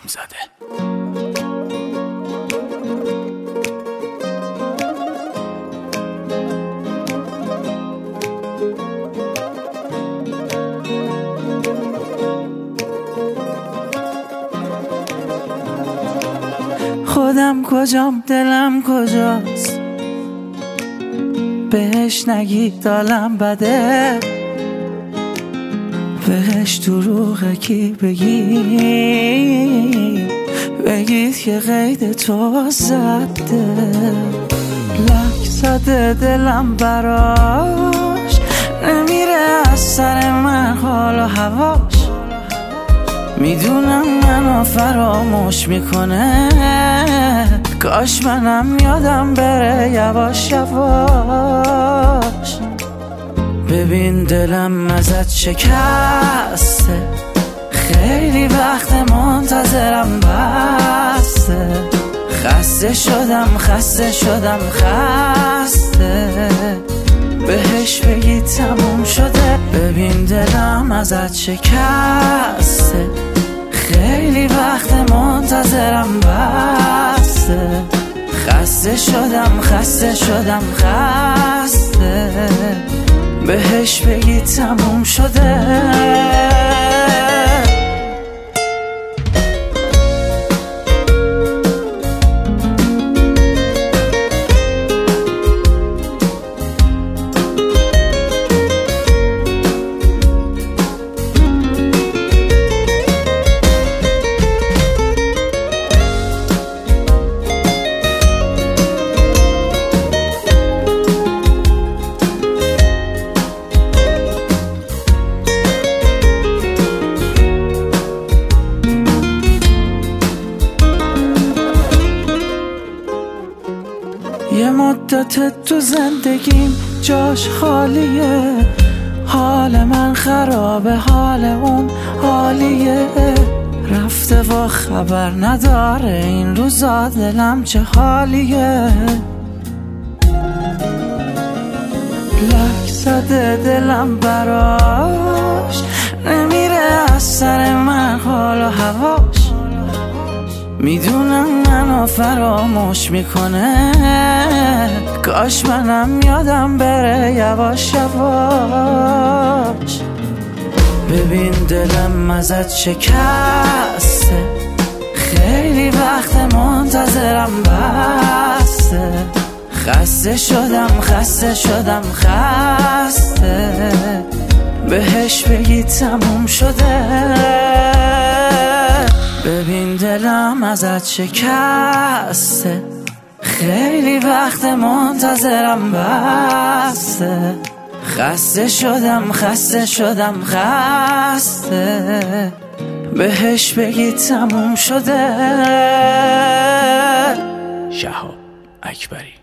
زخم زده. خودم کجام دلم کجاست، بهش نگید دالم بده، بهش دروغه کی بگید که قید تو زده. لک زده دلم براش، نمیره از سر من حال و هواش، میدونم منو فراموش میکنه، کاش منم یادم بره یواش یواش. ببین دلم ازت شکسته، خیلی وقت منتظرم بسته، خسته شدم خسته، بهش بگی تموم شده. ببین دلم ازت شکسته، خیلی وقت منتظرم بسته، خسته شدم خسته، بهش بگی تموم شده. یه مدت تو زندگیم جاش خالیه، حال من خرابه حال اون عالیه، رفته و خبر نداره این روزا دلم چه حالیه. لک زده دلم براش، نمیره از سر من حال و هواش، میدونم منو فراموش میکنه، کاش منم یادم بره یواش یواش. ببین دلم ازت شکسته، خیلی وقت منتظرم بسته، خسته شدم خسته، بهش بگی تموم شده. ببین دلم ازت شکسته، خیلی وقت منتظرم بسته، خسته شدم خسته، بهش بگی تموم شده. شهاب اکبری.